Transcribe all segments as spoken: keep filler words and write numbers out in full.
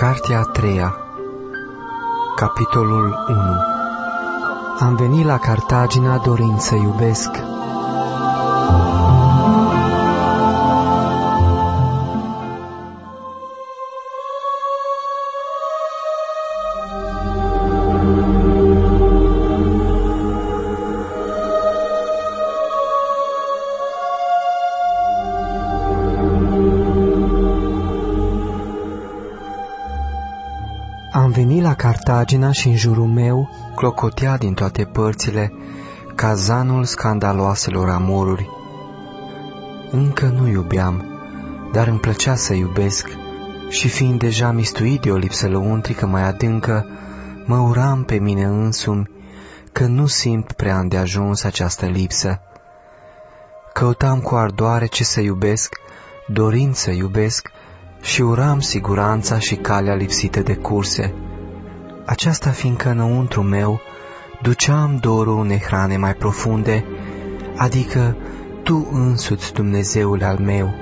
Cartea a treia, capitolul unu. Am venit la Cartagina dorind să iubesc. Am venit la Cartagina și în jurul meu clocotea din toate părțile cazanul scandaloaselor amoruri. Încă nu iubeam, dar îmi plăcea să iubesc și fiind deja mistuit de o lipsă lăuntrică mai adâncă, mă uram pe mine însumi că nu simt prea îndeajuns această lipsă. Căutam cu ardoare ce să iubesc, dorind să iubesc, și uram siguranța și calea lipsită de curse. Aceasta fiindcă înăuntru meu duceam dorul unei hrane mai profunde, adică Tu însuți, Dumnezeule al meu.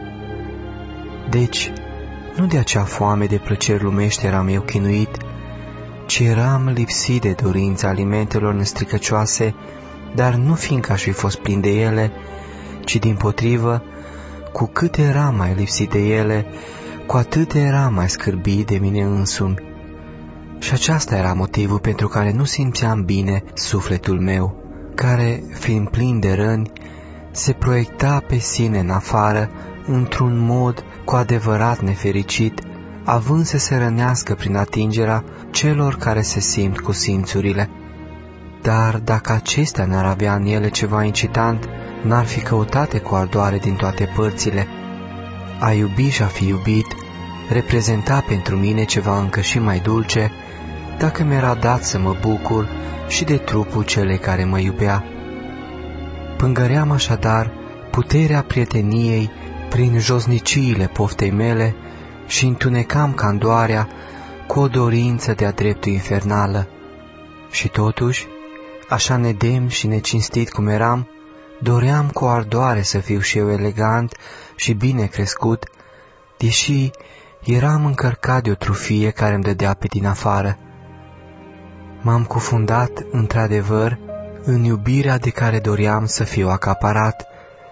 Deci, nu de acea foame de plăceri lumești eram eu chinuit, ci eram lipsit de dorința alimentelor nestricăcioase, dar nu fiindcă aș fi fost plin de ele, ci dimpotrivă, cu cât eram mai lipsit de ele, cu atât era mai scârbit de mine însumi. Și aceasta era motivul pentru care nu simțeam bine sufletul meu, care, fiind plin de răni, se proiecta pe sine în afară, într-un mod cu adevărat nefericit, având să se rănească prin atingerea celor care se simt cu simțurile. Dar dacă acestea n-ar avea în ele ceva incitant, n-ar fi căutate cu ardoare din toate părțile. A iubi și a fi iubit reprezenta pentru mine ceva încă și mai dulce, dacă mi-era dat să mă bucur și de trupul celei care mă iubea. Pângăream așadar puterea prieteniei prin josniciile poftei mele și întunecam candoarea cu o dorință de-a dreptul infernală. Și totuși, așa nedemn și necinstit cum eram, doream cu ardoare să fiu și eu elegant și bine crescut, deși eram încărcat de o trufie care îmi dădea pe din afară. M-am cufundat, într-adevăr, în iubirea de care doream să fiu acaparat.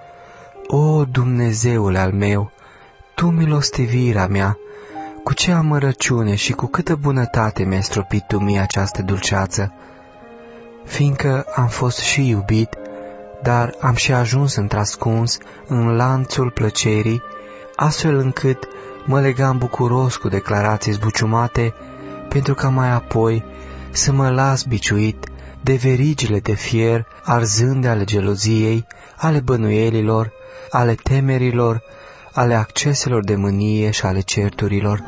O, Dumnezeule al meu, Tu, milostivirea mea, cu ce amărăciune și cu câtă bunătate mi-ai stropit Tu mie această dulceață! Fiindcă am fost și iubit, dar am și ajuns într-ascuns în lanțul plăcerii, astfel încât mă legam bucuros cu declarații zbuciumate, pentru ca mai apoi să mă las biciuit de verigile de fier arzânde ale geloziei, ale bănuielilor, ale temerilor, ale acceselor de mânie și ale certurilor.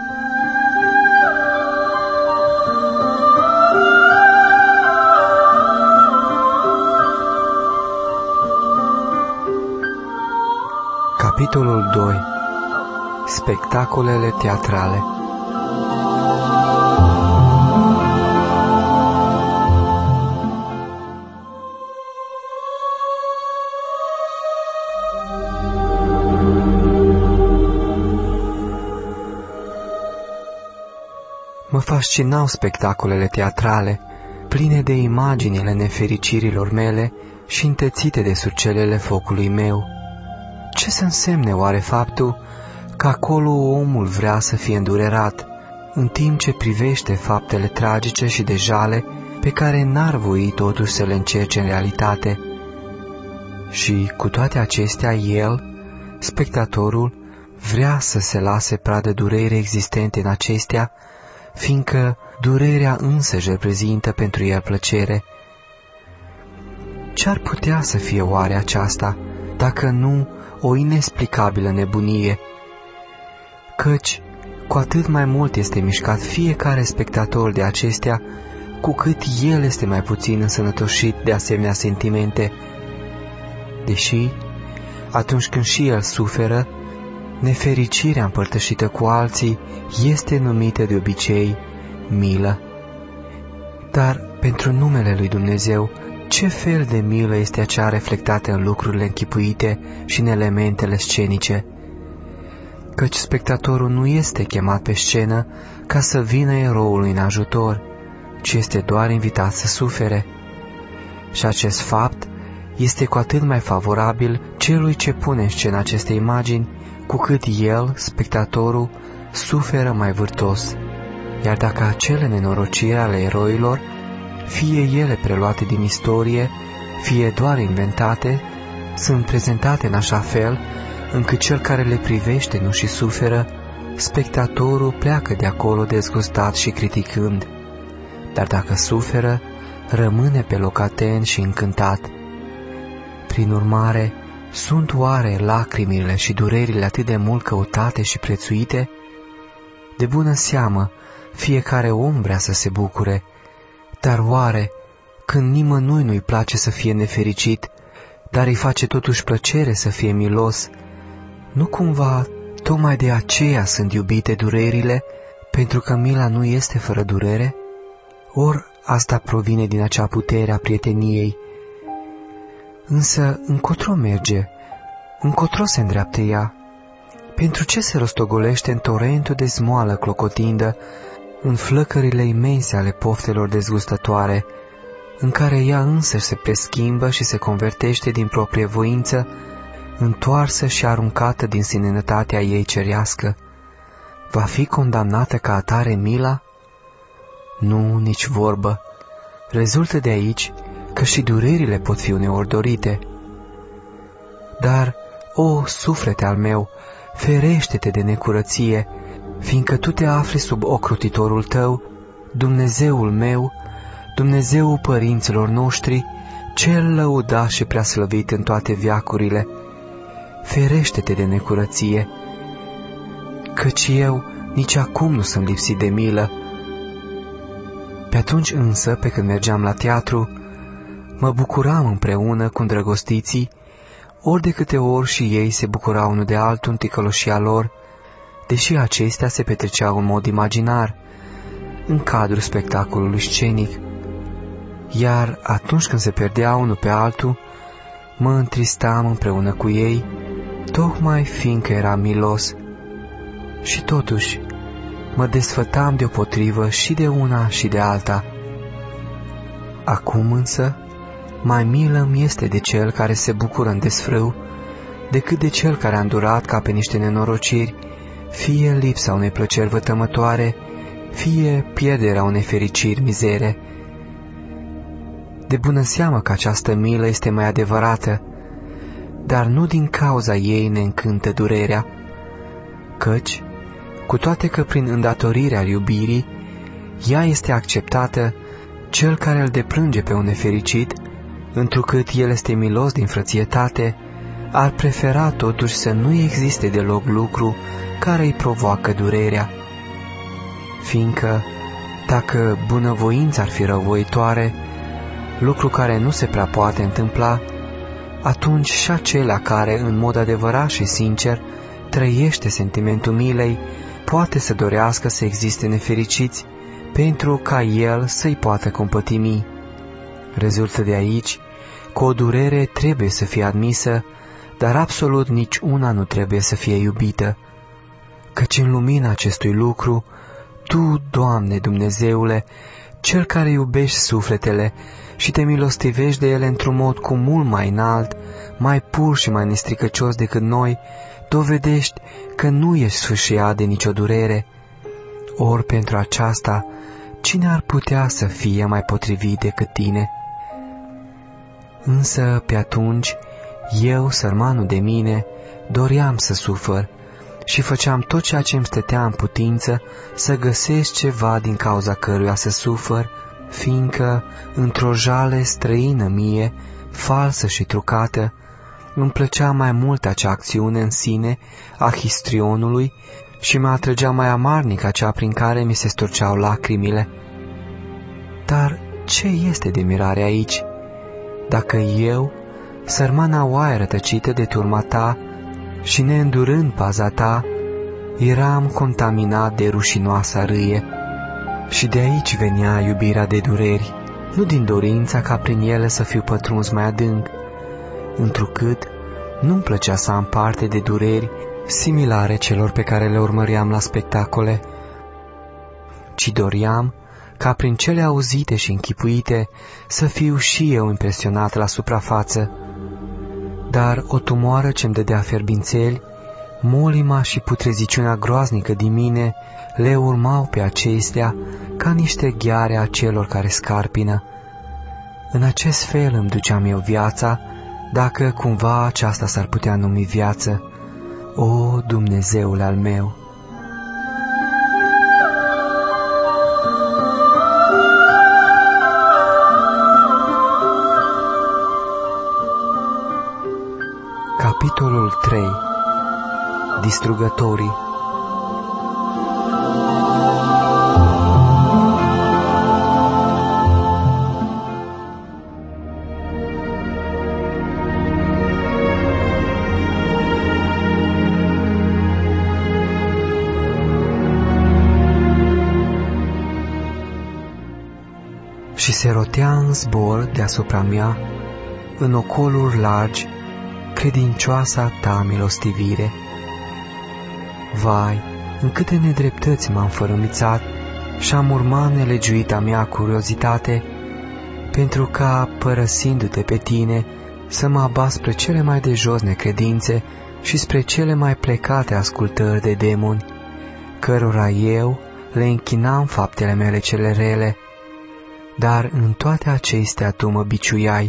Capitolul doi. Spectacolele teatrale. Mă fascinau spectacolele teatrale, pline de imaginile nefericirilor mele și întețite de surcelele focului meu. Ce să însemne oare faptul că acolo omul vrea să fie îndurerat, în timp ce privește faptele tragice și de jale pe care n-ar voi totuși să le încerce în realitate? Și cu toate acestea el, spectatorul, vrea să se lase pradă durerii existente în acestea, fiindcă durerea însăși reprezintă pentru el plăcere. Ce-ar putea să fie oare aceasta, dacă nu o inexplicabilă nebunie? Căci, cu atât mai mult este mișcat fiecare spectator de acestea, cu cât el este mai puțin însănătoșit de asemenea sentimente. Deși, atunci când și el suferă, nefericirea împărtășită cu alții este numită de obicei milă. Dar, pentru numele lui Dumnezeu, ce fel de milă este acea reflectată în lucrurile închipuite și în elementele scenice? căci spectatorul nu este chemat pe scenă ca să vină eroului în ajutor, ci este doar invitat să sufere. Și acest fapt este cu atât mai favorabil celui ce pune în scenă aceste imagini, cu cât el, spectatorul, suferă mai vârtos. Iar dacă acele nenorociri ale eroilor, fie ele preluate din istorie, fie doar inventate, sunt prezentate în așa fel încât cel care le privește nu și suferă, spectatorul pleacă de acolo dezgustat și criticând. Dar dacă suferă, rămâne pe loc atent și încântat. Prin urmare, sunt oare lacrimile și durerile atât de mult căutate și prețuite? De bună seamă, fiecare om vrea să se bucure, dar oare, când nimănui nu-i place să fie nefericit, dar îi face totuși plăcere să fie milos, nu cumva tocmai de aceea sunt iubite durerile, pentru că mila nu este fără durere? Or, asta provine din acea putere a prieteniei. Însă, încotro merge? Încotro se îndreaptă ea? Pentru ce se rostogolește în torentul de zmoală clocotindă, în flăcările imense ale poftelor dezgustătoare, în care ea însăși se preschimbă și se convertește din proprie voință, întoarsă și aruncată din sinenătatea ei cerească? Va fi condamnată ca atare mila? Nu, nici vorbă. Rezultă de aici că și durerile pot fi uneori dorite. Dar, o, suflete al meu, ferește-te de necurăție, fiindcă tu te afli sub ocrotitorul tău, Dumnezeul meu, Dumnezeul părinților noștri, cel lăudat și preaslăvit în toate veacurile. Ferește-te de necurăție, căci eu nici acum nu sunt lipsit de milă. Pe atunci însă, pe când mergeam la teatru, mă bucuram împreună cu îndrăgostiții, ori de câte ori și ei se bucurau unul de altul în ticăloșia lor, deși acestea se petreceau în mod imaginar, în cadrul spectacolului scenic. Iar atunci când se perdea unul pe altul, mă întristam împreună cu ei, tocmai fiindcă eram milos. Și totuși, mă desfătam deopotrivă și de una și de alta. Acum însă, mai milă-mi este de cel care se bucură în desfrâu, decât de cel care a îndurat ca pe niște nenorociri, fie lipsa unei plăceri vătămătoare, fie pierderea unei fericiri mizere. De bună seamă că această milă este mai adevărată, dar nu din cauza ei ne încântă durerea, căci, cu toate că prin îndatorirea iubirii, ea este acceptată, cel care îl deplânge pe un nefericit, întrucât el este milos din frățietate, ar prefera totuși să nu existe deloc lucru care îi provoacă durerea. Fiindcă, dacă bunăvoința ar fi răuvoitoare, lucru care nu se prea poate întâmpla, atunci și acela care, în mod adevărat și sincer, trăiește sentimentul milei, poate să dorească să existe nefericiți, pentru ca el să-i poată compătimi. Rezultă de aici că o durere trebuie să fie admisă, dar absolut nici una nu trebuie să fie iubită, căci în lumina acestui lucru, Tu, Doamne Dumnezeule, Cel care iubești sufletele și te milostivești de ele într-un mod cu mult mai înalt, mai pur și mai nestricăcios decât noi, dovedești că nu ești sfâșiat de nicio durere. Ori pentru aceasta, cine ar putea să fie mai potrivit decât tine? Însă, pe atunci, eu, sărmanul de mine, doream să sufăr și făceam tot ceea ce îmi stătea în putință să găsesc ceva din cauza căruia să sufăr, fiindcă, într-o jale străină mie, falsă și trucată, îmi plăcea mai mult acea acțiune în sine a histrionului și mă atrăgea mai amarnic acea prin care mi se storceau lacrimile. Dar ce este de mirare aici? Dacă eu, sărmana oaie rătăcită de turma ta și neîndurând paza ta, eram contaminat de rușinoasa râie. Și de aici venea iubirea de dureri, nu din dorința ca prin ele să fiu pătruns mai adânc, întrucât nu-mi plăcea să am parte de dureri similare celor pe care le urmăream la spectacole, ci doream ca prin cele auzite și închipuite să fiu și eu impresionat la suprafață. Dar o tumoară ce-mi dădea fierbințeli, molima și putreziciunea groaznică din mine le urmau pe acestea ca niște gheare a celor care scarpină. În acest fel îmi duceam eu viața, dacă cumva aceasta s-ar putea numi viață. O, Dumnezeule al meu! Capitolul trei. Distrugătorii. Și se rotea în zbor deasupra mea, în ocoluri largi, credincioasa ta milostivire. Vai, în câte nedreptăți m-am fărâmițat și-am urmat nelegiuita mea curiozitate, pentru ca, părăsindu-te pe tine, să mă abat spre cele mai de jos necredințe și spre cele mai plecate ascultări de demoni, cărora eu le închinam faptele mele cele rele, dar în toate acestea tu mă biciuiai.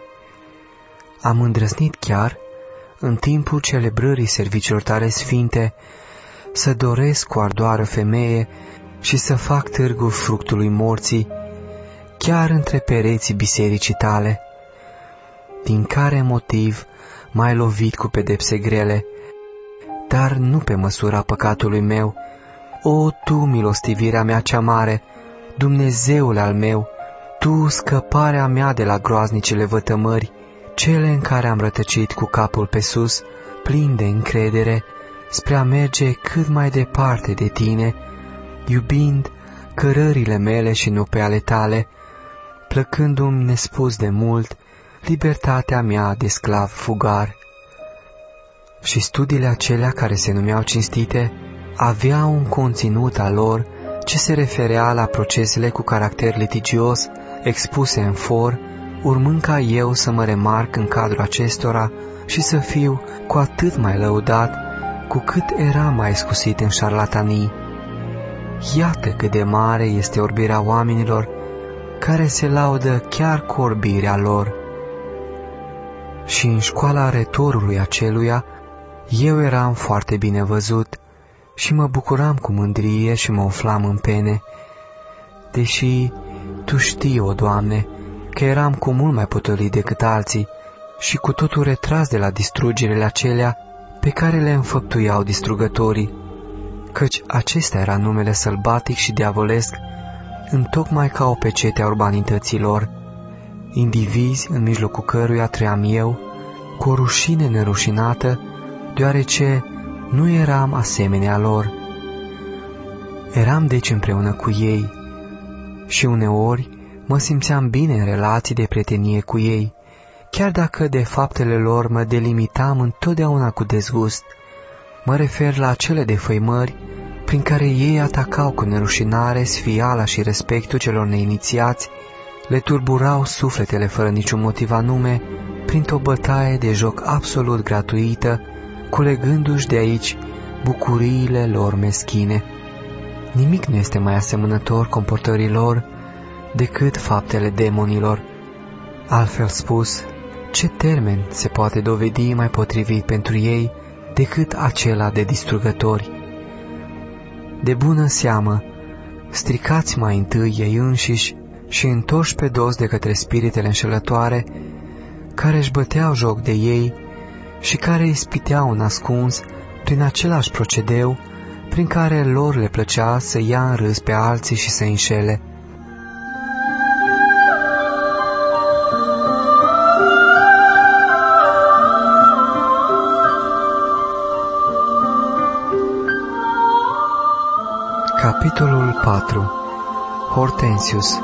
Am îndrăznit chiar, în timpul celebrării serviciilor tale sfinte, să doresc cu ardoară femeie și să fac târgul fructului morții, chiar între pereții bisericii tale. Din care motiv m-ai lovit cu pedepse grele, dar nu pe măsura păcatului meu. O, tu, milostivirea mea cea mare, Dumnezeule al meu, tu, scăparea mea de la groaznicele vătămări, cele în care am rătăcit cu capul pe sus, plin de încredere, spre a merge cât mai departe de tine, iubind cărările mele și nu pe ale tale, plăcându-mi nespus de mult libertatea mea de sclav fugar. Și studiile acelea care se numeau cinstite aveau un conținut al lor ce se referea la procesele cu caracter litigios expuse în for, urmând ca eu să mă remarc în cadrul acestora și să fiu cu atât mai lăudat cu cât era mai iscusit în șarlatanii. Iată cât de mare este orbirea oamenilor care se laudă chiar cu orbirea lor. Și în școala retorului aceluia eu eram foarte bine văzut și mă bucuram cu mândrie și mă umflam în pene, deși tu știi, o Doamne, că eram cu mult mai potolit decât alții și cu totul retras de la distrugerile acelea pe care le înfăptuiau distrugătorii, căci acesta era numele sălbatic și diavolesc, întocmai ca o pecete a urbanităților, indivizi în mijlocul căruia trăiam eu, cu o rușine nerușinată, deoarece nu eram asemenea lor. Eram deci împreună cu ei și uneori mă simțeam bine în relații de prietenie cu ei, chiar dacă de faptele lor mă delimitam întotdeauna cu dezgust. Mă refer la acele defăimări prin care ei atacau cu nerușinare sfiala și respectul celor neinițiați, le turburau sufletele fără niciun motiv anume, printr-o bătaie de joc absolut gratuită, culegându-și de aici bucuriile lor meschine. Nimic nu este mai asemănător comportării lor decât faptele demonilor. Altfel spus, ce termen se poate dovedi mai potrivit pentru ei decât acela de distrugători? De bună seamă, stricați mai întâi ei înșiși și întorși pe dos de către spiritele înșelătoare, care își băteau joc de ei și care îi spiteau în ascuns prin același procedeu prin care lor le plăcea să ia în râs pe alții și să înșele. Capitolul patru. Hortensius.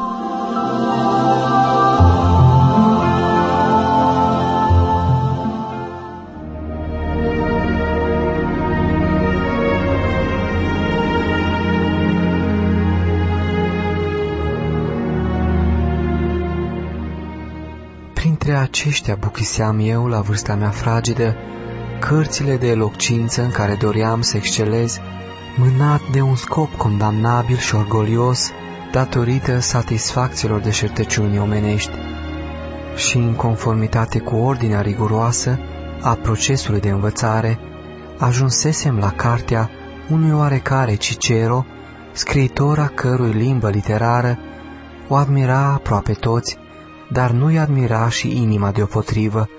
printre aceștia buchiseam eu, la vârsta mea fragedă, cărțile de elocvință în care doream să excelez, mânat de un scop condamnabil și orgolios, datorită satisfacțiilor deșertăciunii omenești. Și în conformitate cu ordinea riguroasă a procesului de învățare, ajunsesem la cartea unui oarecare Cicero, scriitor a cărui limbă literară o admira aproape toți, dar nu-i admira și inima deopotrivă.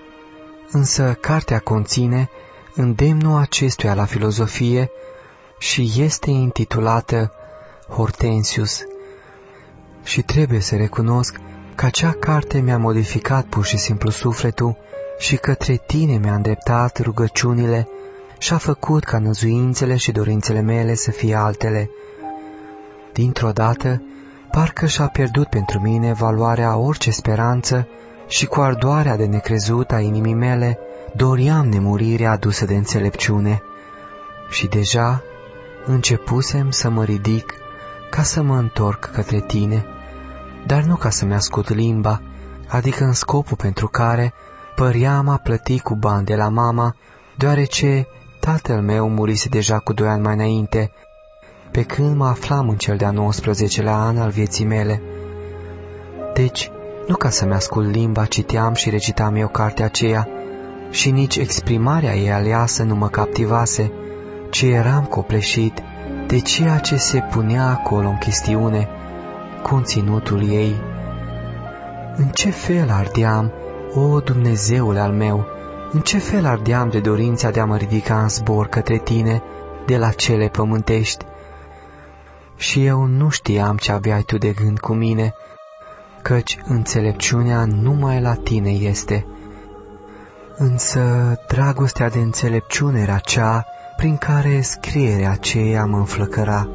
Însă cartea conține îndemnul acestuia la filozofie și este intitulată Hortensius. Și trebuie să recunosc că acea carte mi-a modificat pur și simplu sufletul și către tine mi-a îndreptat rugăciunile și-a făcut ca năzuințele și dorințele mele să fie altele. Dintr-o dată, parcă și-a pierdut pentru mine valoarea orice speranță și cu ardoarea de necrezut a inimii mele doream nemurirea adusă de înțelepciune. Și deja începusem să mă ridic ca să mă întorc către tine, dar nu ca să-mi ascult limba, adică în scopul pentru care păream a plăti cu bani de la mama, deoarece tatăl meu murise deja cu doi ani mai înainte, pe când mă aflam în cel de-a nouăsprezecelea an al vieții mele. Deci, nu ca să-mi ascult limba, citeam și recitam eu cartea aceea, și nici exprimarea ei aleasă nu mă captivase, ci eram copleșit de ceea ce se punea acolo în chestiune, conținutul ei. În ce fel ardeam, o Dumnezeule al meu, în ce fel ardeam de dorința de a mă ridica în zbor către tine de la cele pământești. Și eu nu știam ce aveai tu de gând cu mine, căci înțelepciunea numai la tine este. Însă dragostea de înțelepciune era cea prin care scrierea aceea mă înflăcăra.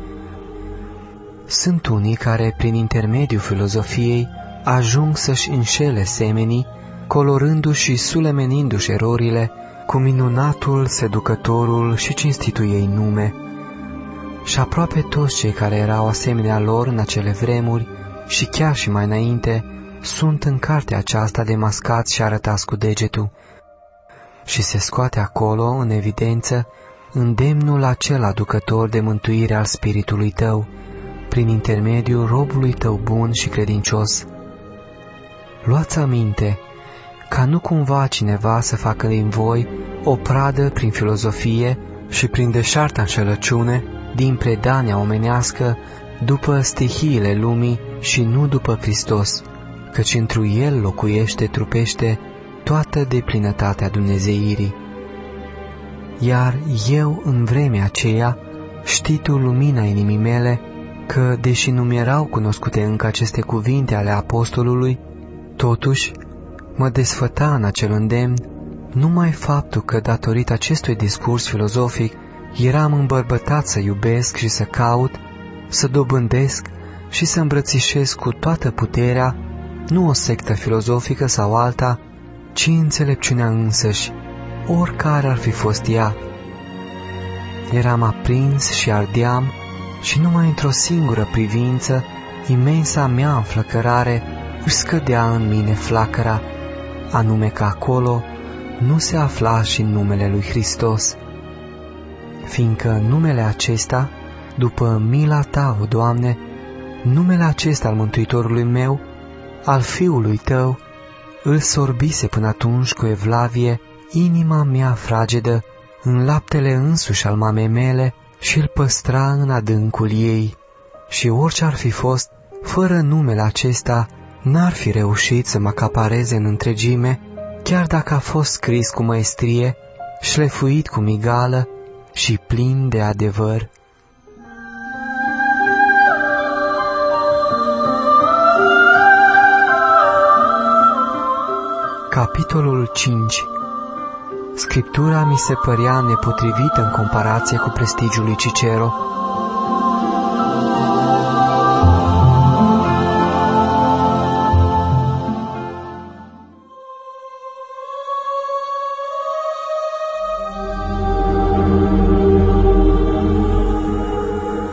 Sunt unii care, prin intermediul filozofiei, ajung să-și înșele semenii, colorându-și și sulemenindu-și erorile cu minunatul, seducătorul și cinstitul ei nume. Și aproape toți cei care erau asemenea lor în acele vremuri și chiar și mai înainte, sunt în cartea aceasta demascați și arătați cu degetul. Și se scoate acolo, în evidență, îndemnul acela aducător de mântuire al spiritului tău, prin intermediul robului tău bun și credincios. Luați aminte, ca nu cumva cineva să facă din voi o pradă prin filozofie și prin deșarta înșelăciune, din predania omenească, după stihiile lumii și nu după Hristos, căci întru El locuiește, trupește toată deplinătatea dumnezeirii. Iar eu, în vremea aceea, știi tu, lumina inimii mele, că, deși nu mi-erau cunoscute încă aceste cuvinte ale apostolului, totuși mă desfăta în acel îndemn numai faptul că, datorită acestui discurs filozofic, eram îmbărbătat să iubesc și să caut, să dobândesc și să îmbrățișez cu toată puterea, nu o sectă filozofică sau alta, ci înțelepciunea însăși, oricare ar fi fost ea. Eram aprins și ardeam și numai într-o singură privință, imensa mea înflăcărare își scădea în mine flacăra, anume că acolo nu se afla și numele lui Hristos. Fiindcă numele acesta, după mila ta, o Doamne, numele acesta al Mântuitorului meu, al Fiului tău, îl sorbise până atunci cu evlavie inima mea fragedă în laptele însuși al mamei mele și îl păstra în adâncul ei. Și orice ar fi fost, fără numele acesta, n-ar fi reușit să mă acapareze în întregime, chiar dacă a fost scris cu măestrie, șlefuit cu migală și plin de adevăr. Capitolul cinci. Scriptura mi se părea nepotrivită în comparație cu prestigiul lui Cicero.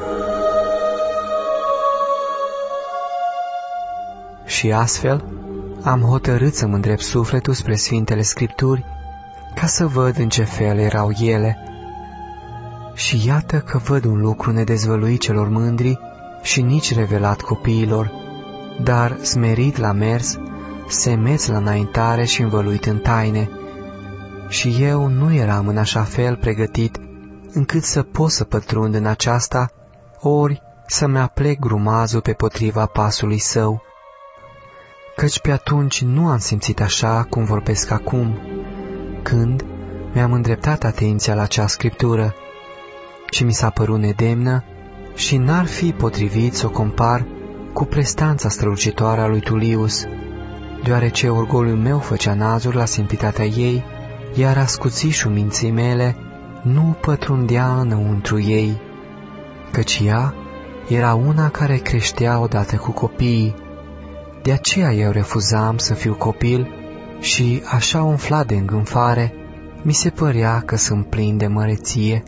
Și astfel, am hotărât să-mi îndrept sufletul spre Sfintele Scripturi, ca să văd în ce fel erau ele. Și iată că văd un lucru nedezvăluit celor mândri și nici revelat copiilor, dar smerit la mers, semeț la înaintare și învăluit în taine. Și eu nu eram în așa fel pregătit încât să pot să pătrund în aceasta, ori să-mi aplec grumazul pe potriva pasului său. Căci pe atunci nu am simțit așa cum vorbesc acum, când mi-am îndreptat atenția la acea scriptură, ci mi s-a părut nedemnă și n-ar fi potrivit să o compar cu prestanța strălucitoare a lui Tullius, deoarece orgoliul meu făcea nazuri la simplitatea ei, iar ascuțișul minții mele nu pătrundea înăuntru ei, căci ea era una care creștea odată cu copiii. De aceea eu refuzam să fiu copil și, așa umflat de îngânfare, mi se părea că sunt plin de măreție.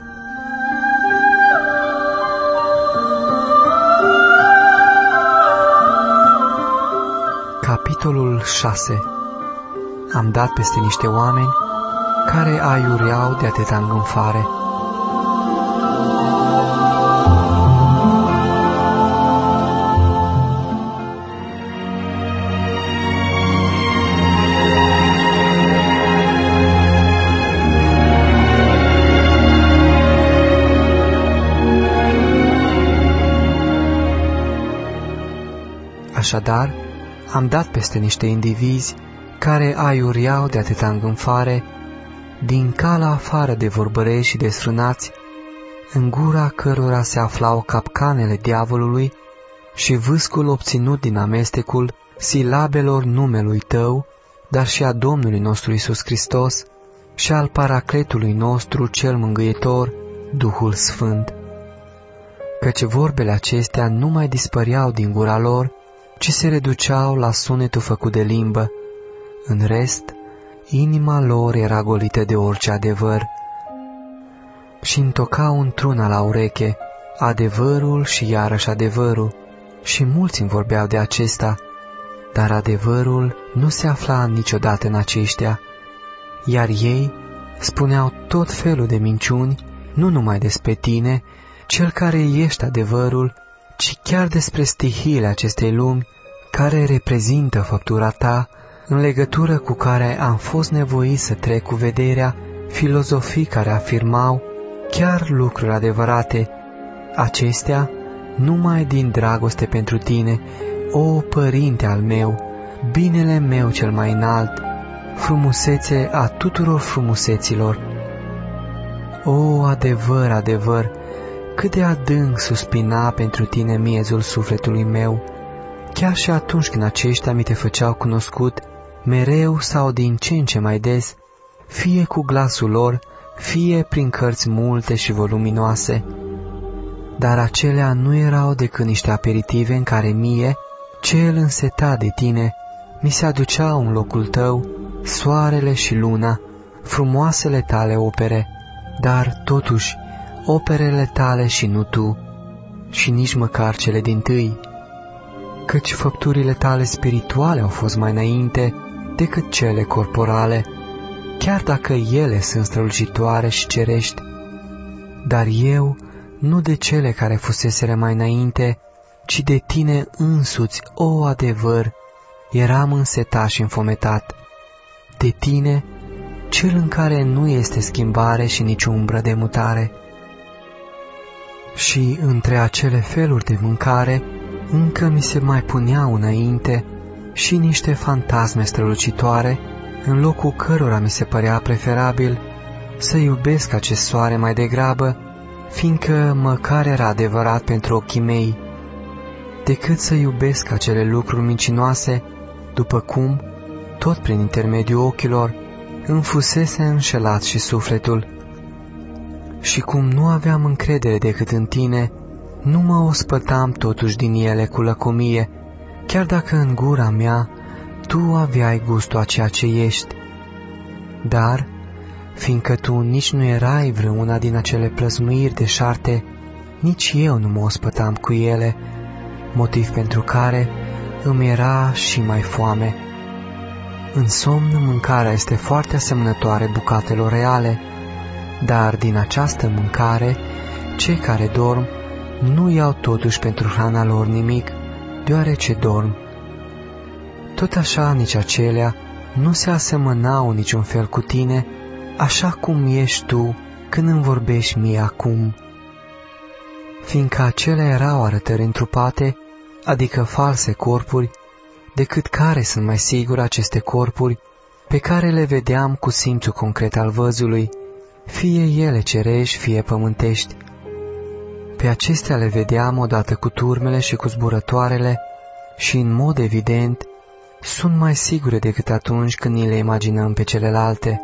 Capitolul șase. Am dat peste niște oameni care aiureau de atâta îngânfare. Așadar, am dat peste niște indivizi care aiureau de atâta îngânfare, din cala afară de vorbărești și desfrânați, în gura cărora se aflau capcanele diavolului și vâscul obținut din amestecul silabelor numelui Tău, dar și a Domnului nostru Iisus Hristos și al Paracletului nostru cel mângâietor, Duhul Sfânt. Căci vorbele acestea nu mai dispăreau din gura lor, ci se reduceau la sunetul făcut de limbă. În rest, inima lor era golită de orice adevăr. Și întocau într-una la ureche adevărul și iarăși adevărul, și mulți îmi vorbeau de acesta, dar adevărul nu se afla niciodată în aceștia, iar ei spuneau tot felul de minciuni, nu numai despre tine, cel care ești adevărul, ci chiar despre stihiile acestei lumi, care reprezintă făptura ta, în legătură cu care am fost nevoit să trec cu vederea filozofii care afirmau chiar lucruri adevărate, acestea numai din dragoste pentru tine, o Părinte al meu, binele meu cel mai înalt, frumusețe a tuturor frumuseților. O, adevăr, adevăr, cât de adânc suspina pentru tine miezul sufletului meu, chiar și atunci când aceștia mi te făceau cunoscut, mereu sau din ce în ce mai des, fie cu glasul lor, fie prin cărți multe și voluminoase. Dar acelea nu erau decât niște aperitive în care mie, cel însetat de tine, mi se aduceau în locul tău soarele și luna, frumoasele tale opere, dar totuși operele tale și nu tu, și nici măcar cele dintâi, căci făpturile tale spirituale au fost mai înainte decât cele corporale, chiar dacă ele sunt strălucitoare și cerești. Dar eu, nu de cele care fuseseră mai înainte, ci de tine însuți, o adevăr, eram însetat și înfometat. De tine, cel în care nu este schimbare și nici umbră de mutare. Și între acele feluri de mâncare, încă mi se mai puneau înainte și niște fantasme strălucitoare, în locul cărora mi se părea preferabil să iubesc acest soare mai degrabă, fiindcă măcar era adevărat pentru ochii mei, decât să iubesc acele lucruri mincinoase, după cum, tot prin intermediul ochilor, îmi fusese înșelat și sufletul. Și cum nu aveam încredere decât în tine, nu mă ospătam totuși din ele cu lăcomie, chiar dacă în gura mea tu aveai gustul a ceea ce ești. Dar, fiindcă tu nici nu erai vreuna din acele plăsmuiri deșarte, nici eu nu mă ospătam cu ele, motiv pentru care, îmi era și mai foame. În somn, mâncarea este foarte asemănătoare bucatelor reale, dar din această mâncare, cei care dorm nu iau totuși pentru hrana lor nimic, deoarece dorm. Tot așa nici acelea nu se asemănau niciun fel cu tine, așa cum ești tu când îmi vorbești mie acum. Fiindcă acelea erau arătări întrupate, adică false corpuri, decât care sunt mai sigur aceste corpuri, pe care le vedeam cu simțul concret al văzului, fie ele cerești, fie pământești. Pe acestea le vedeam odată cu turmele și cu zburătoarele și, în mod evident, sunt mai sigure decât atunci când ni le imaginăm pe celelalte.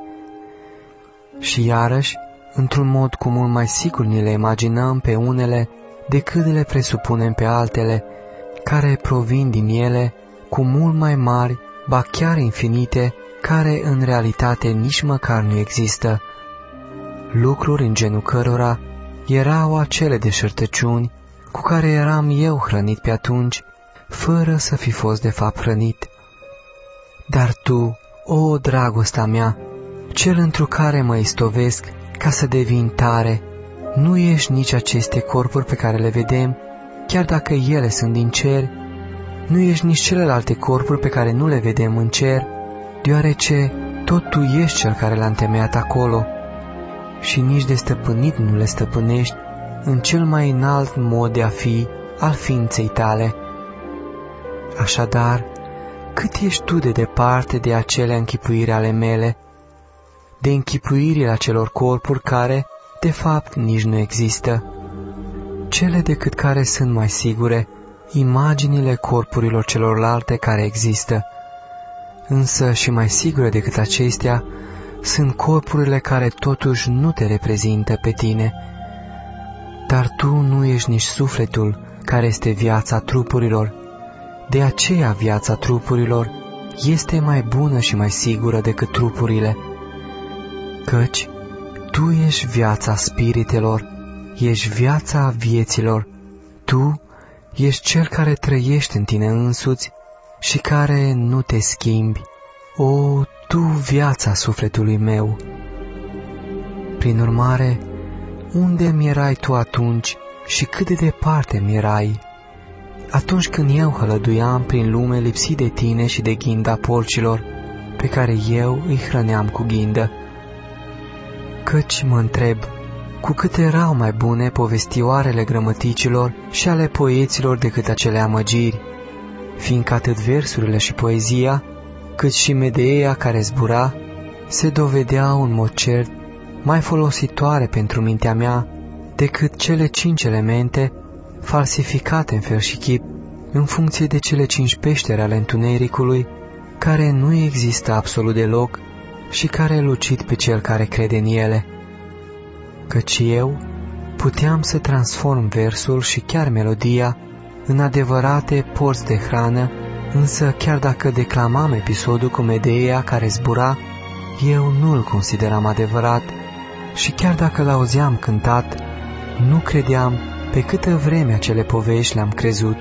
Și iarăși, într-un mod cu mult mai sigur ni le imaginăm pe unele decât le presupunem pe altele, care provin din ele cu mult mai mari, ba chiar infinite, care în realitate nici măcar nu există. Lucruri în genul cărora erau acele deșertăciuni cu care eram eu hrănit pe atunci, fără să fi fost de fapt hrănit. Dar tu, o dragostea mea, cel întru care mă istovesc ca să devin tare, nu ești nici aceste corpuri pe care le vedem, chiar dacă ele sunt din cer, nu ești nici celelalte corpuri pe care nu le vedem în cer, deoarece tot tu ești cel care l-a întemeiat acolo, și nici de stăpânit nu le stăpânești în cel mai înalt mod de a fi al ființei tale. Așadar, cât ești tu de departe de acele închipuiri ale mele, de închipuirile acelor corpuri care, de fapt, nici nu există, cele decât care sunt mai sigure, imaginile corpurilor celorlalte care există, însă și mai sigure decât acestea sunt corpurile care totuși nu te reprezintă pe tine. Dar tu nu ești nici sufletul care este viața trupurilor, de aceea viața trupurilor este mai bună și mai sigură decât trupurile, căci tu ești viața spiritelor, ești viața vieților, tu ești cel care trăiești în tine însuți și care nu te schimbi, o, tu viața sufletului meu. Prin urmare, unde mi-erai tu atunci și cât de departe mi-erai? Atunci când eu hălăduiam prin lume lipsit de tine și de ghinda porcilor, pe care eu îi hrăneam cu ghindă. Căci mă întreb, cu cât erau mai bune povestioarele grămăticilor și ale poeților decât acele amăgiri, fiindcă atât versurile și poezia, cât și Medeia care zbura, se dovedeau în mod cert mai folositoare pentru mintea mea decât cele cinci elemente falsificate în fel și chip, în funcție de cele cinci peșteri ale întunericului, care nu există absolut deloc și care lucid pe cel care crede în ele. Căci eu puteam să transform versul și chiar melodia în adevărate porți de hrană, însă chiar dacă declamam episodul cu Medeia care zbura, eu nu îl consideram adevărat și chiar dacă l-auzeam cântat, nu credeam pe câtă vreme acele povești le-am crezut.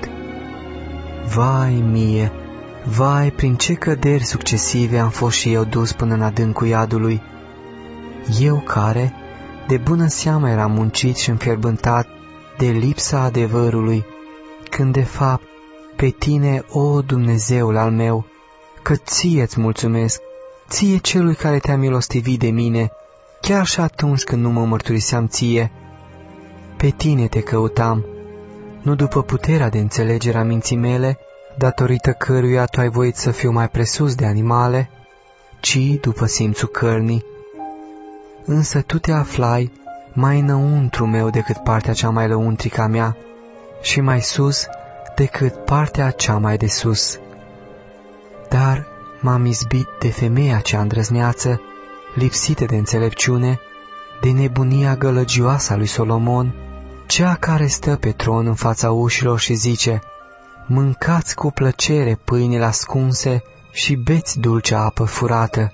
Vai mie, vai prin ce căderi succesive am fost și eu dus până în adâncul iadului, eu care, de bună seamă eram muncit și înfierbântat de lipsa adevărului, când de fapt pe tine, o Dumnezeul al meu, că ție-ți mulțumesc, ție celui care te-a milostivit de mine, chiar și atunci când nu mă mărturiseam ție. Pe tine te căutam, nu după puterea de înțelegere a minții mele, datorită căruia tu ai voit să fiu mai presus de animale, ci după simțul cărnii. Însă tu te aflai mai înăuntru meu decât partea cea mai lăuntrică a mea și mai sus decât partea cea mai de sus. Dar m-am izbit de femeia cea îndrăzneață, lipsită de înțelepciune, de nebunia gălăgioasă a lui Solomon, cea care stă pe tron în fața ușilor și zice: mâncați cu plăcere pâinile ascunse și beți dulcea apă furată.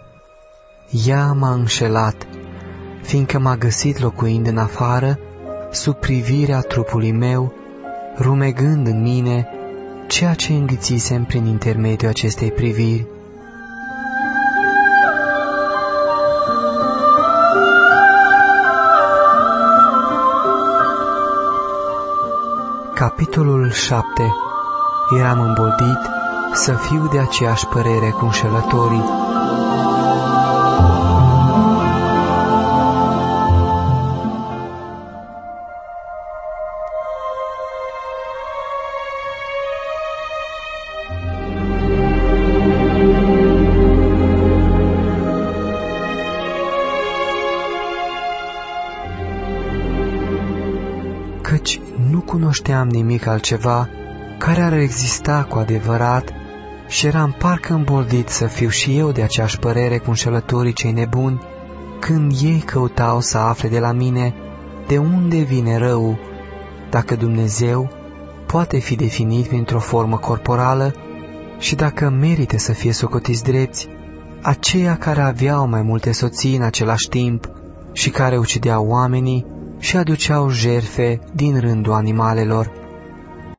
Ea m-a înșelat, fiindcă m-a găsit locuind în afară, sub privirea trupului meu, rumegând în mine, ceea ce înghițisem prin intermediul acestei priviri. Capitolul șapte. Eram îmboldit să fiu de aceeași părere cu înșelătorii. Căci nu cunoșteam nimic altceva care ar exista cu adevărat și eram parcă îmboldit să fiu și eu de aceeași părere cu înșelătorii cei nebuni, când ei căutau să afle de la mine de unde vine răul, dacă Dumnezeu poate fi definit printr-o formă corporală și dacă merită să fie socotiți drepți aceia care aveau mai multe soții în același timp și care ucideau oamenii și aduceau jertfe din rândul animalelor.